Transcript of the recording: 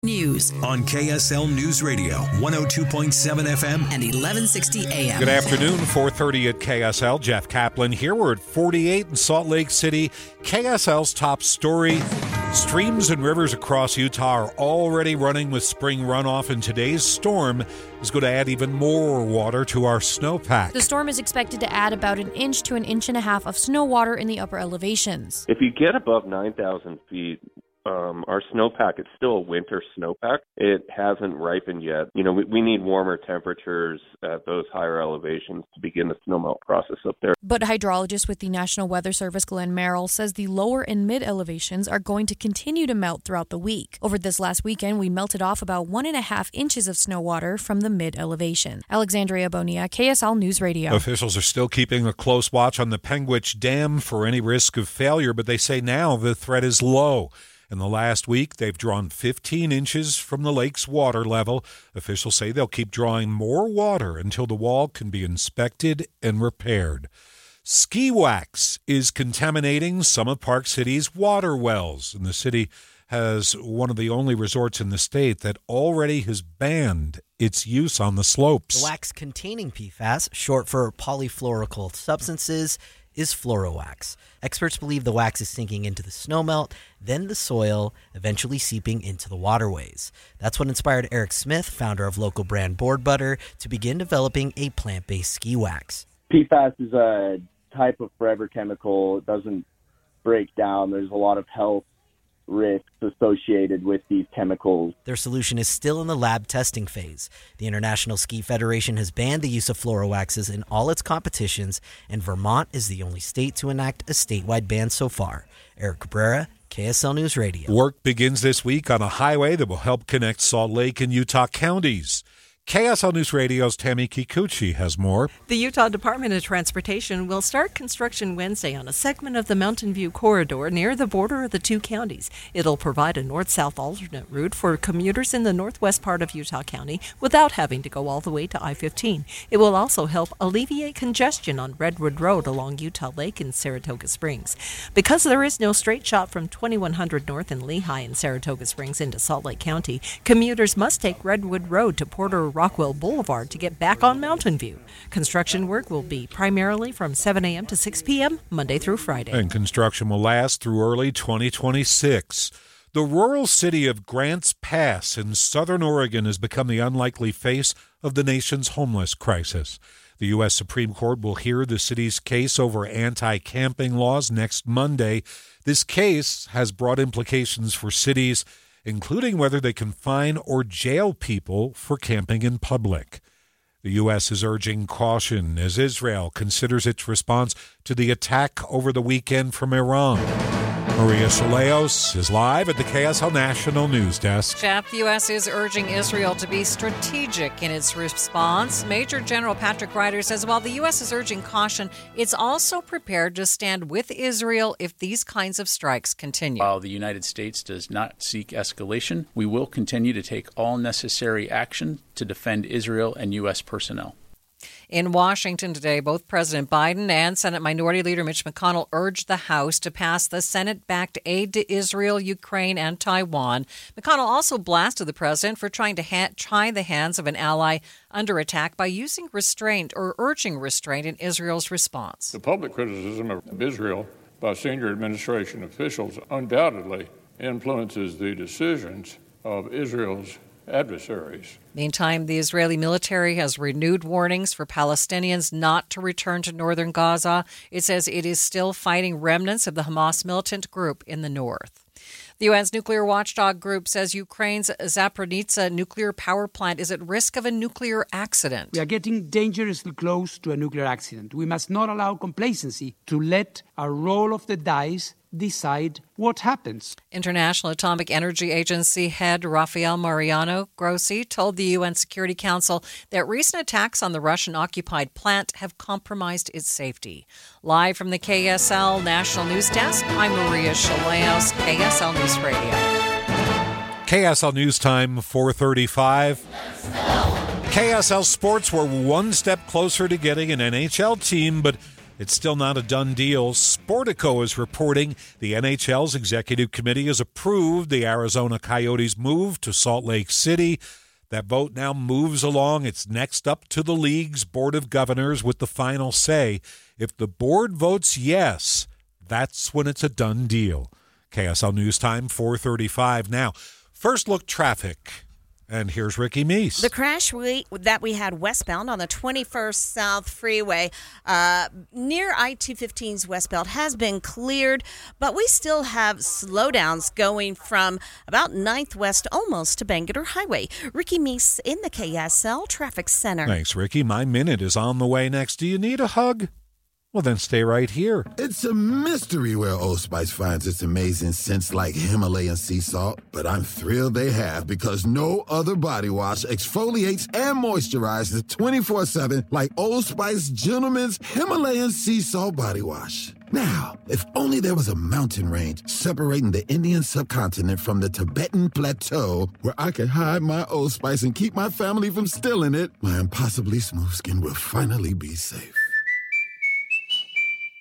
News on KSL News Radio, 102.7 FM and 1160 AM. Good afternoon, 4:30 at KSL. Jeff Kaplan here. We're at 48 in Salt Lake City. KSL's top story. Streams and rivers across Utah are already running with spring runoff, and today's storm is going to add even more water to our snowpack. The storm is expected to add about an inch to an inch and a half of snow water in the upper elevations. If you get above 9,000 feet, our snowpack, it's still a winter snowpack. It hasn't ripened yet. You know, we need warmer temperatures at those higher elevations to begin the snowmelt process up there. But hydrologist with the National Weather Service, Glenn Merrill, says the lower and mid elevations are going to continue to melt throughout the week. Over this last weekend, we melted off about 1.5 inches of snow water from the mid elevation. Alexandria Bonilla, KSL News Radio. Officials are still keeping a close watch on the Penguich Dam for any risk of failure, but they say now the threat is low. In the last week, they've drawn 15 inches from the lake's water level. Officials say they'll keep drawing more water until the wall can be inspected and repaired. Ski wax is contaminating some of Park City's water wells, and the city has one of the only resorts in the state that already has banned its use on the slopes. The wax containing PFAS, short for polyfluoroalkyl substances, is FluoroWax. Experts believe the wax is sinking into the snowmelt, then the soil, eventually seeping into the waterways. That's what inspired Eric Smith, founder of local brand Board Butter, to begin developing a plant-based ski wax. PFAS is a type of forever chemical. It doesn't break down. There's a lot of health risks associated with these chemicals. Their solution is still in the lab testing phase. The International Ski Federation has banned the use of fluorowaxes in all its competitions, and Vermont is the only state to enact a statewide ban so far. Eric Cabrera, KSL News Radio. Work begins this week on a highway that will help connect Salt Lake and Utah counties. KSL News Radio's Tammy Kikuchi has more. The Utah Department of Transportation will start construction Wednesday on a segment of the Mountain View Corridor near the border of the two counties. It'll provide a north-south alternate route for commuters in the northwest part of Utah County without having to go all the way to I-15. It will also help alleviate congestion on Redwood Road along Utah Lake in Saratoga Springs. Because there is no straight shot from 2100 North in Lehigh and Saratoga Springs into Salt Lake County, commuters must take Redwood Road to Porter Rockwell Boulevard to get back on Mountain View. Construction work will be primarily from 7 a.m. to 6 p.m. Monday through Friday. And construction will last through early 2026. The rural city of Grants Pass in southern Oregon has become the unlikely face of the nation's homeless crisis. The U.S. Supreme Court will hear the city's case over anti-camping laws next Monday. This case has broad implications for cities, including whether they can fine or jail people for camping in public. The U.S. is urging caution as Israel considers its response to the attack over the weekend from Iran. Maria Chaleos is live at the KSL National News Desk. Jeff, the U.S. is urging Israel to be strategic in its response. Major General Patrick Ryder says while the U.S. is urging caution, it's also prepared to stand with Israel if these kinds of strikes continue. While the United States does not seek escalation, we will continue to take all necessary action to defend Israel and U.S. personnel. In Washington today, both President Biden and Senate Minority Leader Mitch McConnell urged the House to pass the Senate-backed aid to Israel, Ukraine, and Taiwan. McConnell also blasted the president for trying to tie the hands of an ally under attack by using restraint or urging restraint in Israel's response. The public criticism of Israel by senior administration officials undoubtedly influences the decisions of Israel's adversaries. Meantime, the Israeli military has renewed warnings for Palestinians not to return to northern Gaza. It says it is still fighting remnants of the Hamas militant group in the north. The UN's nuclear watchdog group says Ukraine's Zaporizhzhia nuclear power plant is at risk of a nuclear accident. We are getting dangerously close to a nuclear accident. We must not allow complacency to let our roll of the dice decide what happens. International Atomic Energy Agency head Rafael Mariano Grossi told the UN Security Council that recent attacks on the Russian-occupied plant have compromised its safety. Live from the KSL National News Desk, I'm Maria Chaleos, KSL News Radio. KSL News Time, 4:35. KSL Sports were one step closer to getting an NHL team, but It's still not a done deal. Sportico is reporting the NHL's executive committee has approved the Arizona Coyotes' move to Salt Lake City. That vote now moves along. It's next up to the league's Board of Governors with the final say. If the board votes yes, that's when it's a done deal. KSL News Time, 4:35 now. First look traffic. And here's Ricky Meese. The crash that we had westbound on the 21st South Freeway near I-215's westbound has been cleared, but we still have slowdowns going from about 9th West almost to Bangerter Highway. Ricky Meese in the KSL Traffic Center. Thanks, Ricky. My minute is on the way next. Do you need a hug? Well, then stay right here. It's a mystery where Old Spice finds its amazing scents like Himalayan sea salt, but I'm thrilled they have because no other body wash exfoliates and moisturizes 24/7 like Old Spice Gentleman's Himalayan sea salt body wash. Now, if only there was a mountain range separating the Indian subcontinent from the Tibetan plateau where I could hide my Old Spice and keep my family from stealing it, my impossibly smooth skin will finally be safe.